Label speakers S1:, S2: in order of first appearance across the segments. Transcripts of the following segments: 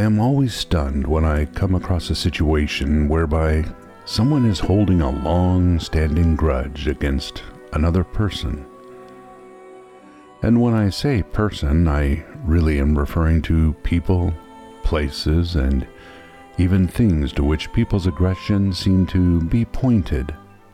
S1: am always stunned when I come across a situation whereby someone is holding a long-standing grudge against another person. And when I say person, I really am referring to people, places, and even things to which people's aggressions seem to be pointed.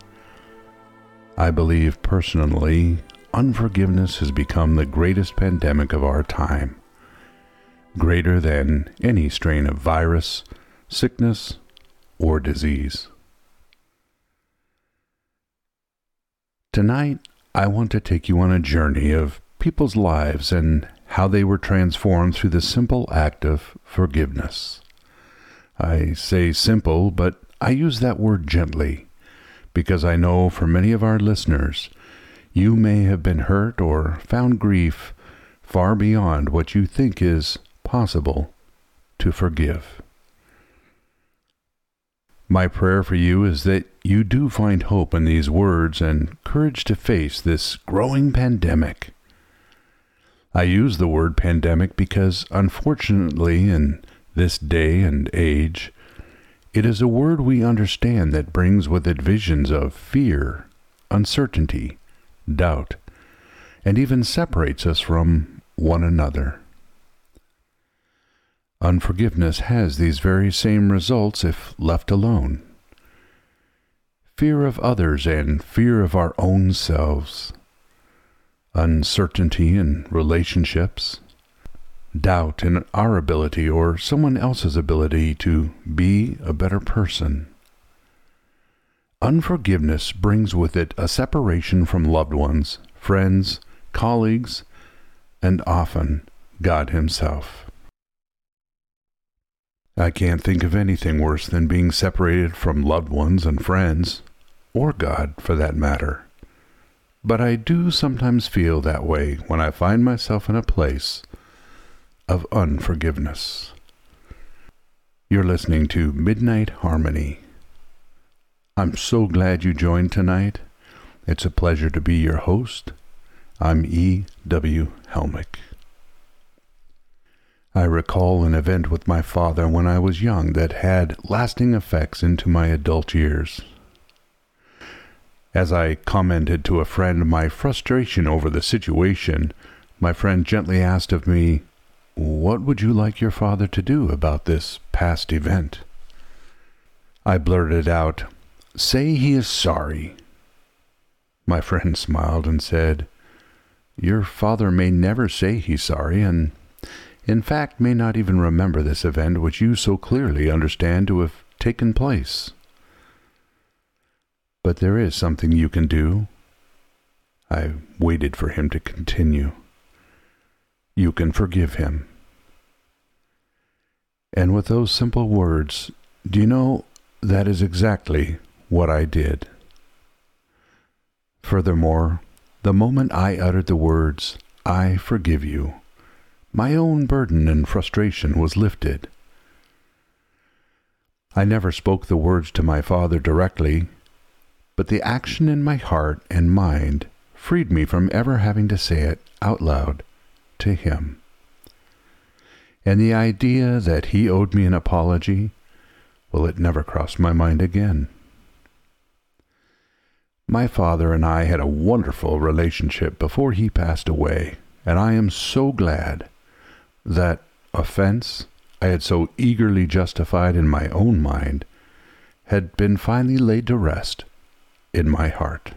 S1: I believe personally, unforgiveness has become the greatest pandemic of our time, greater than any strain of virus, sickness, or disease. Tonight, I want to take you on a journey of people's lives and how they were transformed through the simple act of forgiveness. I say simple, but I use that word gently, because I know for many of our listeners, you may have been hurt or found grief far beyond what you think is possible to forgive. My prayer for you is that you do find hope in these words and courage to face this growing pandemic. I use the word pandemic because, unfortunately, in this day and age, it is a word we understand that brings with it visions of fear, uncertainty, doubt, and even separates us from one another. Unforgiveness has these very same results if left alone. Fear of others and fear of our own selves. Uncertainty in relationships. Doubt in our ability or someone else's ability to be a better person. Unforgiveness brings with it a separation from loved ones, friends, colleagues, and often God Himself. I can't think of anything worse than being separated from loved ones and friends, or God for that matter. But I do sometimes feel that way when I find myself in a place of unforgiveness. You're listening to Midnight Harmony. I'm so glad you joined tonight. It's a pleasure to be your host. I'm E.W. Helmick. I recall an event with my father when I was young that had lasting effects into my adult years. As I commented to a friend my frustration over the situation, my friend gently asked of me, "What would you like your father to do about this past event?" I blurted out, "Say he is sorry." My friend smiled and said, "Your father may never say he's sorry, and in fact may not even remember this event which you so clearly understand to have taken place. But there is something you can do." I waited for him to continue. "You can forgive him." And with those simple words, do you know, that is exactly what I did. Furthermore, the moment I uttered the words, "I forgive you," my own burden and frustration was lifted. I never spoke the words to my father directly, but the action in my heart and mind freed me from ever having to say it out loud to him. And the idea that he owed me an apology, well, it never crossed my mind again. My father and I had a wonderful relationship before he passed away, and I am so glad that offense I had so eagerly justified in my own mind had been finally laid to rest in my heart.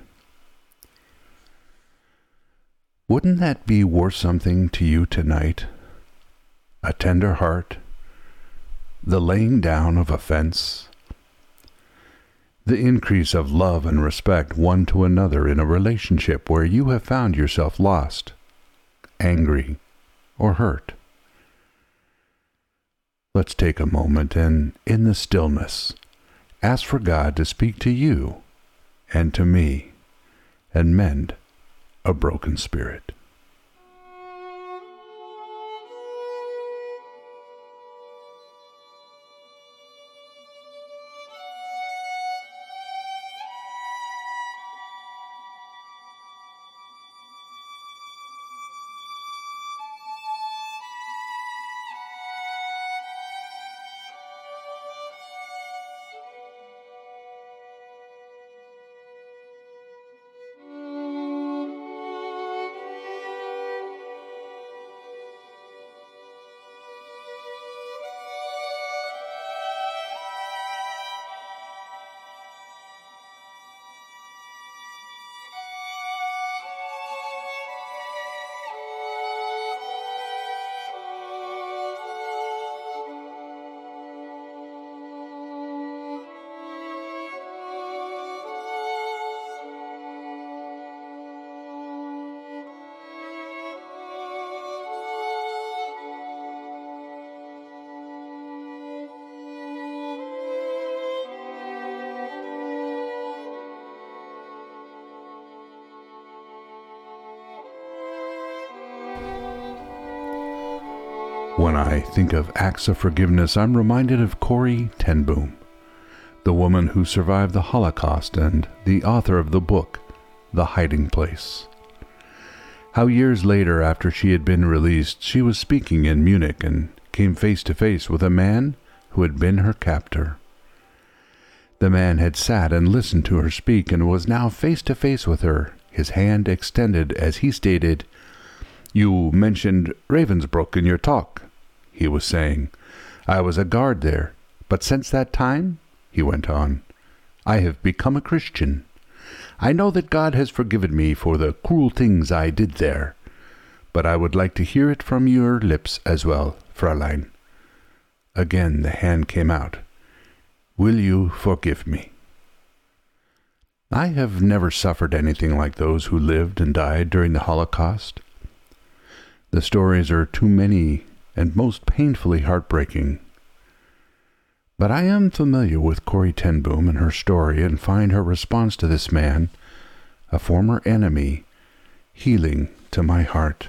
S1: Wouldn't that be worth something to you tonight? A tender heart, the laying down of offense, the increase of love and respect one to another in a relationship where you have found yourself lost, angry, or hurt. Let's take a moment and, in the stillness, ask for God to speak to you and to me and mend a broken spirit. When I think of acts of forgiveness, I'm reminded of Corrie ten Boom, the woman who survived the Holocaust and the author of the book, The Hiding Place. How years later, after she had been released, she was speaking in Munich and came face to face with a man who had been her captor. The man had sat and listened to her speak and was now face to face with her, his hand extended as he stated, "You mentioned Ravensbrück in your talk," he was saying. "I was a guard there, but since that time," he went on, "I have become a Christian. I know that God has forgiven me for the cruel things I did there, but I would like to hear it from your lips as well, Fräulein." Again the hand came out. "Will you forgive me?" I have never suffered anything like those who lived and died during the Holocaust. The stories are too many and most painfully heartbreaking. But I am familiar with Corrie ten Boom and her story and find her response to this man, a former enemy, healing to my heart.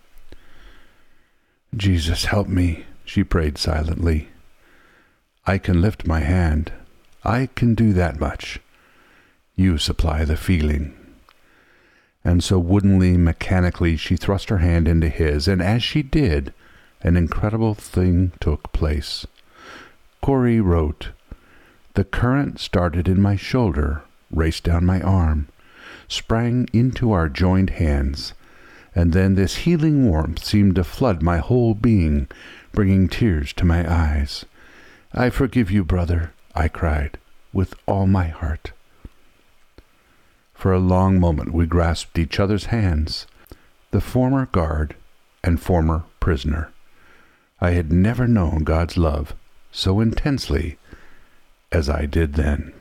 S1: "Jesus, help me," she prayed silently. "I can lift my hand. I can do that much. You supply the feeling." And so woodenly, mechanically, she thrust her hand into his, and as she did, an incredible thing took place. Corrie wrote, "The current started in my shoulder, raced down my arm, sprang into our joined hands, and then this healing warmth seemed to flood my whole being, bringing tears to my eyes. 'I forgive you, brother,' I cried, 'with all my heart.'" For a long moment we grasped each other's hands, the former guard and former prisoner. I had never known God's love so intensely as I did then.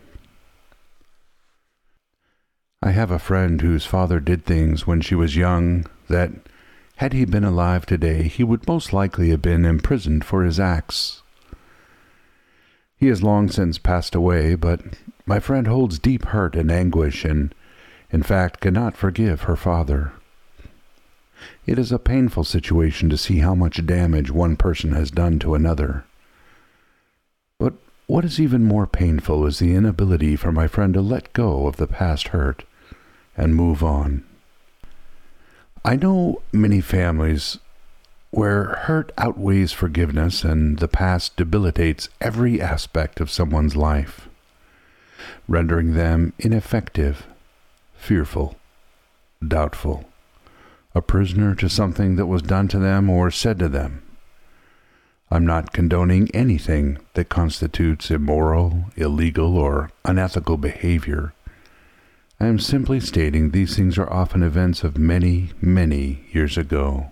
S1: I have a friend whose father did things when she was young that, had he been alive today, he would most likely have been imprisoned for his acts. He has long since passed away, but my friend holds deep hurt and anguish and, in fact, cannot forgive her father. It is a painful situation to see how much damage one person has done to another. But what is even more painful is the inability for my friend to let go of the past hurt and move on. I know many families where hurt outweighs forgiveness and the past debilitates every aspect of someone's life, rendering them ineffective, fearful, doubtful, a prisoner to something that was done to them or said to them. I'm not condoning anything that constitutes immoral, illegal, or unethical behavior. I am simply stating these things are often events of many, many years ago.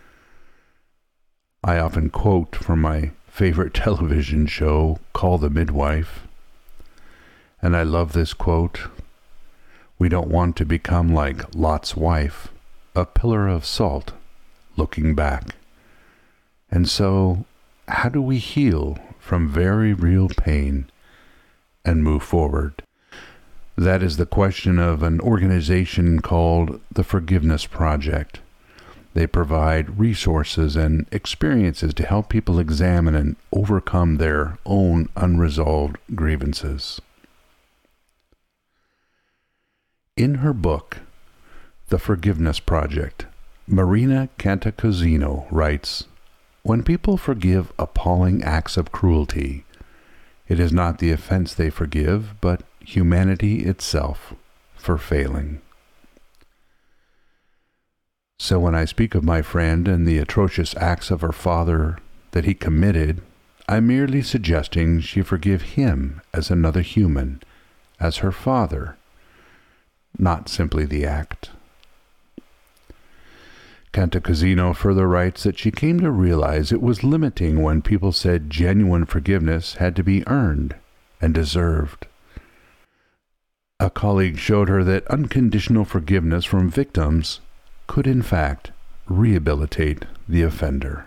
S1: I often quote from my favorite television show, Call the Midwife, and I love this quote. "We don't want to become like Lot's wife, a pillar of salt, looking back." And so, how do we heal from very real pain and move forward? That is the question of an organization called the Forgiveness Project. They provide resources and experiences to help people examine and overcome their own unresolved grievances. In her book, The Forgiveness Project, Marina Cantacuzino writes, "When people forgive appalling acts of cruelty, it is not the offense they forgive, but humanity itself for failing." So when I speak of my friend and the atrocious acts of her father that he committed, I'm merely suggesting she forgive him as another human, as her father, not simply the act. Cantacuzino further writes that she came to realize it was limiting when people said genuine forgiveness had to be earned and deserved. A colleague showed her that unconditional forgiveness from victims could in fact rehabilitate the offender.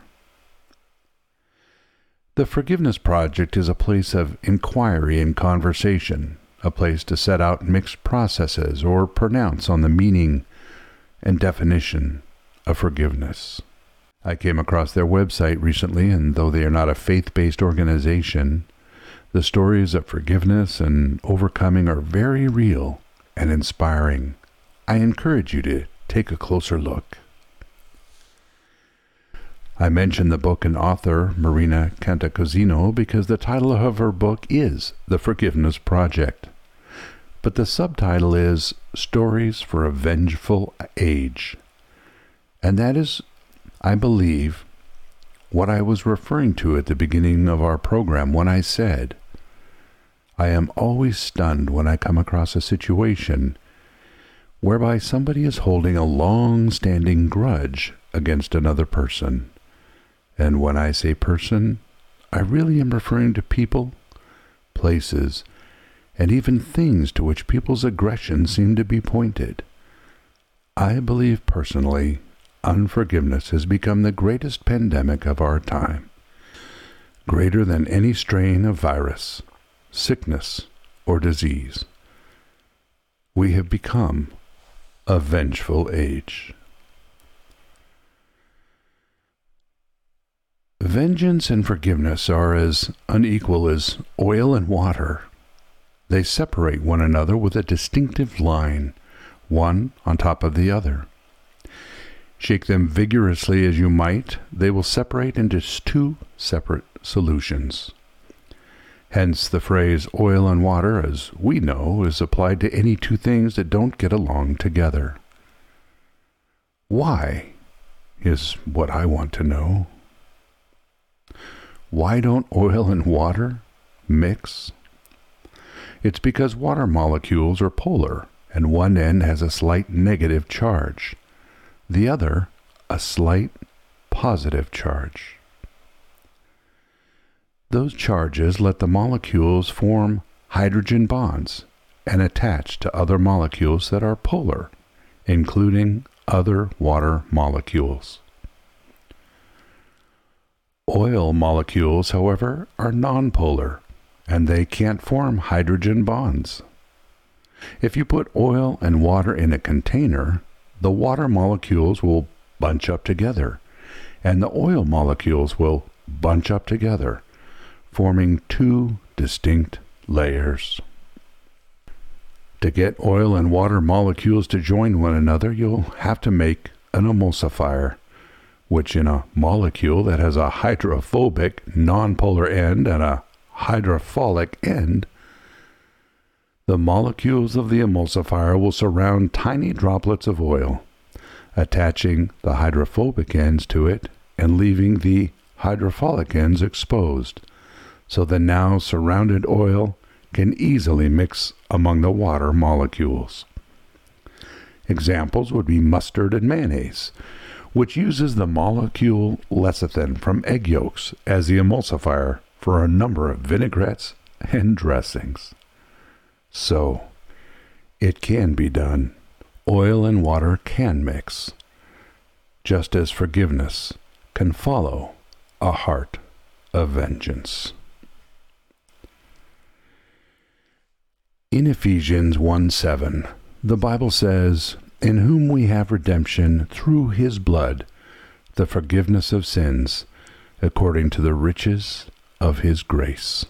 S1: The Forgiveness Project is a place of inquiry and conversation, a place to set out mixed processes or pronounce on the meaning and definition of forgiveness. I came across their website recently, and though they are not a faith-based organization, the stories of forgiveness and overcoming are very real and inspiring. I encourage you to take a closer look. I mention the book and author, Marina Cantacuzino, because the title of her book is The Forgiveness Project. But the subtitle is Stories for a Vengeful Age. And that is, I believe, what I was referring to at the beginning of our program when I said, I am always stunned when I come across a situation whereby somebody is holding a long-standing grudge against another person. And when I say person, I really am referring to people, places, and even things to which people's aggression seem to be pointed. I believe personally, unforgiveness has become the greatest pandemic of our time, greater than any strain of virus, sickness, or disease. We have become a vengeful age. Vengeance and forgiveness are as unequal as oil and water. They separate one another with a distinctive line, one on top of the other. Shake them vigorously as you might, they will separate into two separate solutions. Hence the phrase oil and water, as we know, is applied to any two things that don't get along together. Why is what I want to know. Why don't oil and water mix? It's because water molecules are polar, and one end has a slight negative charge, the other a slight positive charge. Those charges let the molecules form hydrogen bonds and attach to other molecules that are polar, including other water molecules. Oil molecules, however, are nonpolar, and they can't form hydrogen bonds. If you put oil and water in a container, the water molecules will bunch up together, and the oil molecules will bunch up together, forming two distinct layers. To get oil and water molecules to join one another, you'll have to make an emulsifier, which in a molecule that has a hydrophobic nonpolar end and a hydrophilic end, the molecules of the emulsifier will surround tiny droplets of oil, attaching the hydrophobic ends to it and leaving the hydrophilic ends exposed, so the now surrounded oil can easily mix among the water molecules. Examples would be mustard and mayonnaise, which uses the molecule lecithin from egg yolks as the emulsifier for a number of vinaigrettes and dressings. So, it can be done. Oil and water can mix, just as forgiveness can follow a heart of vengeance. In Ephesians 1:7, the Bible says, "In whom we have redemption through his blood, the forgiveness of sins, according to the riches of his grace."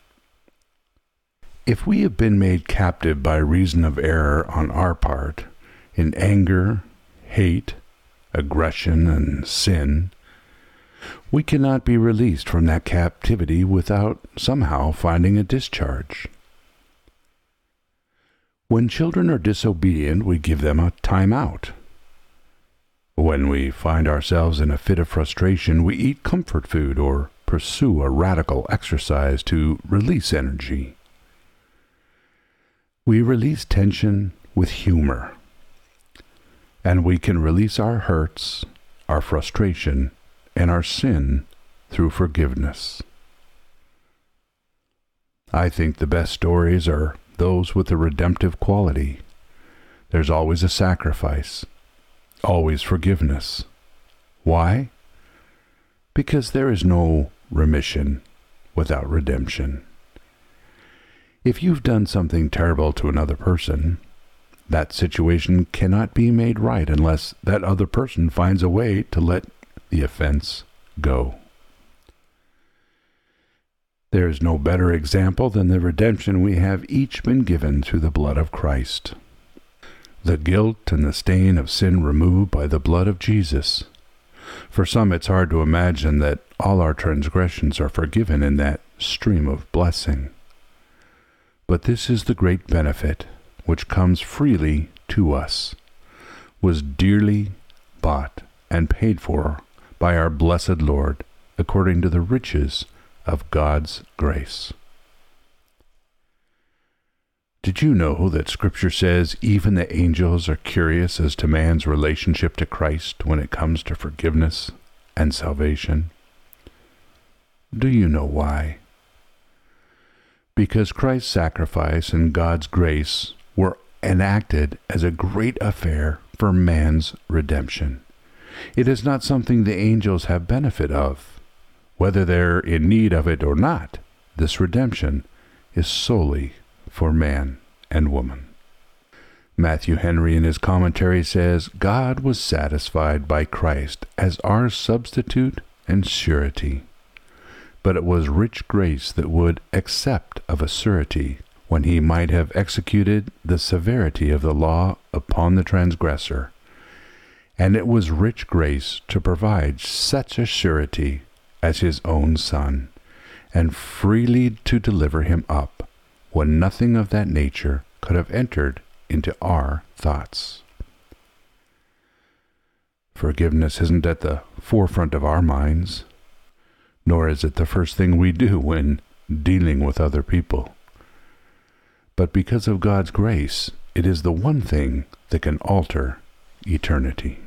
S1: If we have been made captive by reason of error on our part, in anger, hate, aggression, and sin, we cannot be released from that captivity without somehow finding a discharge. When children are disobedient, we give them a time out. When we find ourselves in a fit of frustration, we eat comfort food or pursue a radical exercise to release energy. We release tension with humor, and we can release our hurts, our frustration, and our sin through forgiveness. I think the best stories are those with a redemptive quality. There's always a sacrifice, always forgiveness. Why? Because there is no remission without redemption. If you've done something terrible to another person, that situation cannot be made right unless that other person finds a way to let the offense go. There is no better example than the redemption we have each been given through the blood of Christ. The guilt and the stain of sin removed by the blood of Jesus. For some, it's hard to imagine that all our transgressions are forgiven in that stream of blessing. But this is the great benefit which comes freely to us, was dearly bought and paid for by our blessed Lord, according to the riches of God's grace. Did you know that Scripture says even the angels are curious as to man's relationship to Christ when it comes to forgiveness and salvation? Do you know why? Because Christ's sacrifice and God's grace were enacted as a great affair for man's redemption. It is not something the angels have benefit of. Whether they're in need of it or not, this redemption is solely for man and woman. Matthew Henry in his commentary says, God was satisfied by Christ as our substitute and surety. But it was rich grace that would accept of a surety when he might have executed the severity of the law upon the transgressor. And it was rich grace to provide such a surety as his own Son, and freely to deliver him up, when nothing of that nature could have entered into our thoughts. Forgiveness isn't at the forefront of our minds, nor is it the first thing we do when dealing with other people. But because of God's grace, it is the one thing that can alter eternity.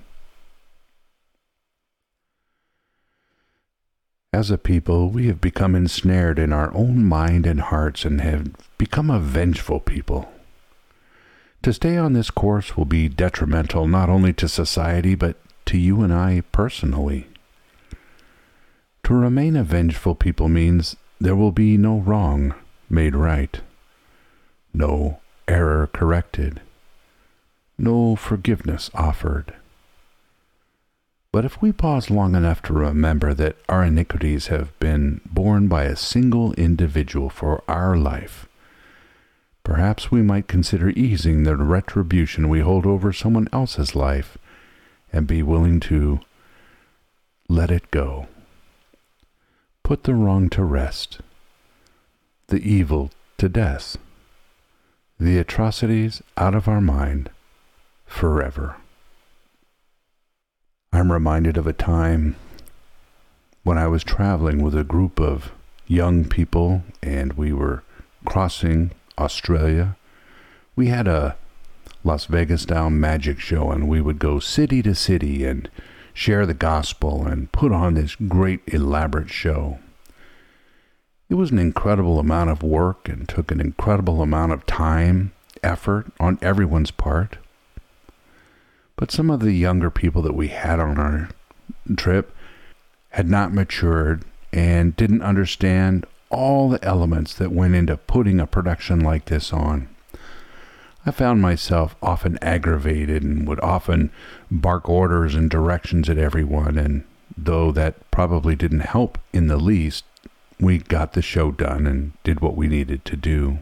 S1: As a people, we have become ensnared in our own mind and hearts and have become a vengeful people. To stay on this course will be detrimental not only to society, but to you and I personally. To remain a vengeful people means there will be no wrong made right, no error corrected, no forgiveness offered. But if we pause long enough to remember that our iniquities have been borne by a single individual for our life, perhaps we might consider easing the retribution we hold over someone else's life and be willing to let it go. Put the wrong to rest, the evil to death, the atrocities out of our mind forever. I'm reminded of a time when I was traveling with a group of young people and we were crossing Australia. We had a Las Vegas-style magic show, and we would go city to city and share the gospel and put on this great elaborate show. It was an incredible amount of work and took an incredible amount of time, effort on everyone's part. But some of the younger people that we had on our trip had not matured and didn't understand all the elements that went into putting a production like this on. I found myself often aggravated and would often bark orders and directions at everyone, and though that probably didn't help in the least, we got the show done and did what we needed to do.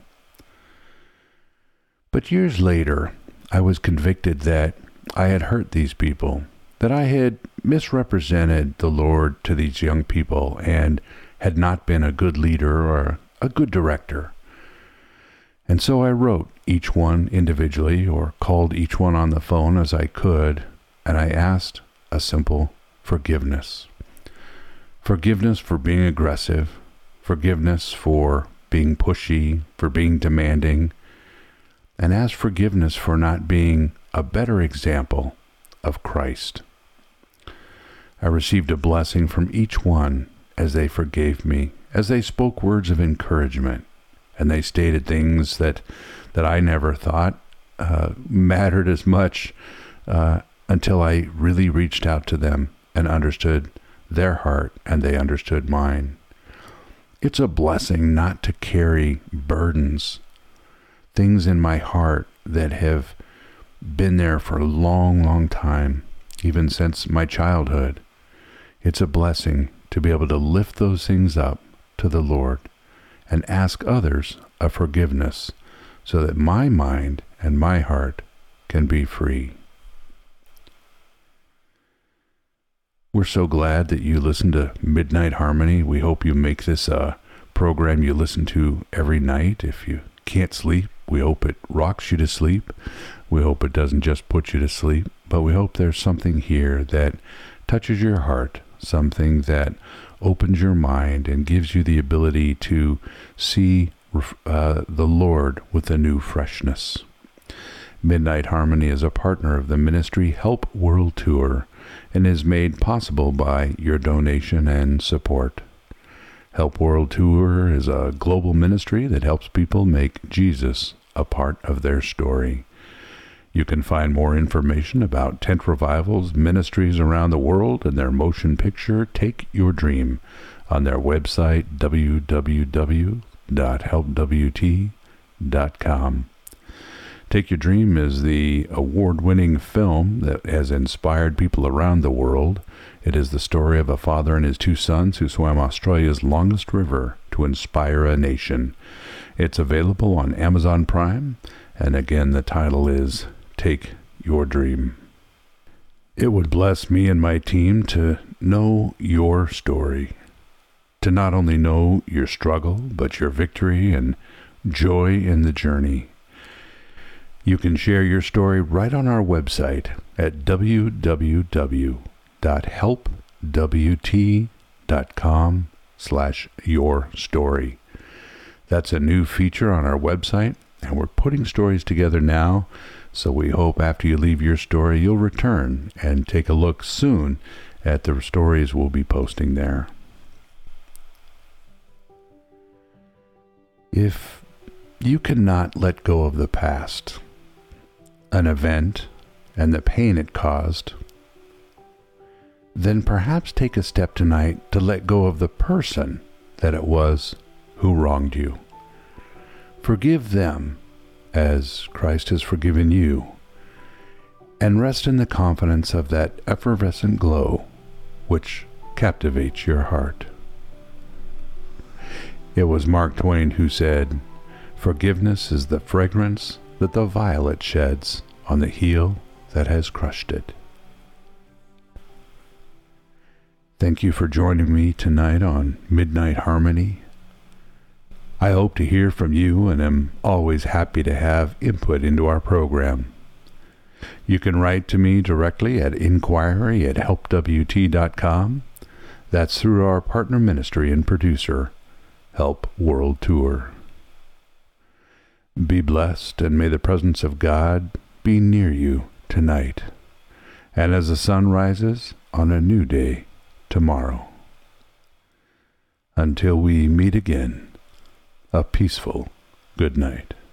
S1: But years later, I was convicted that I had hurt these people, that I had misrepresented the Lord to these young people and had not been a good leader or a good director. And so I wrote each one individually or called each one on the phone as I could, and I asked a simple forgiveness. Forgiveness for being aggressive, forgiveness for being pushy, for being demanding, and asked forgiveness for not being a better example of Christ. I received a blessing from each one as they forgave me, as they spoke words of encouragement, and they stated things that I never thought mattered as much until I really reached out to them and understood their heart and they understood mine. It's a blessing not to carry burdens, things in my heart that have been there for a long, long time, even since my childhood. It's a blessing to be able to lift those things up to the Lord and ask others of forgiveness so that my mind and my heart can be free. We're so glad that you listen to Midnight Harmony. We hope you make this a program you listen to every night. If you can't sleep, we hope it rocks you to sleep. We hope it doesn't just put you to sleep, but we hope there's something here that touches your heart, something that opens your mind and gives you the ability to see the Lord with a new freshness. Midnight Harmony is a partner of the ministry Help World Tour and is made possible by your donation and support. Help World Tour is a global ministry that helps people make Jesus a part of their story. You can find more information about tent revivals, ministries around the world, and their motion picture, Take Your Dream, on their website, www.helpwt.com. Take Your Dream is the award-winning film that has inspired people around the world. It is the story of a father and his two sons who swam Australia's longest river to inspire a nation. It's available on Amazon Prime, and again, the title is Take Your Dream. It would bless me and my team to know your story, to not only know your struggle, but your victory and joy in the journey. You can share your story right on our website at www.helpwt.com/yourstory. That's a new feature on our website, and we're putting stories together now, so we hope after you leave your story, you'll return and take a look soon at the stories we'll be posting there. If you cannot let go of the past, an event, and the pain it caused, then perhaps take a step tonight to let go of the person that it was who wronged you. Forgive them as Christ has forgiven you, and rest in the confidence of that effervescent glow which captivates your heart. It was Mark Twain who said, "Forgiveness is the fragrance that the violet sheds on the heel that has crushed it." Thank you for joining me tonight on Midnight Harmony. I hope to hear from you and am always happy to have input into our program. You can write to me directly at inquiry@helpwt.com. That's through our partner ministry and producer, Help World Tour. Be blessed, and may the presence of God be near you tonight, and as the sun rises on a new day tomorrow. Until we meet again, a peaceful good night.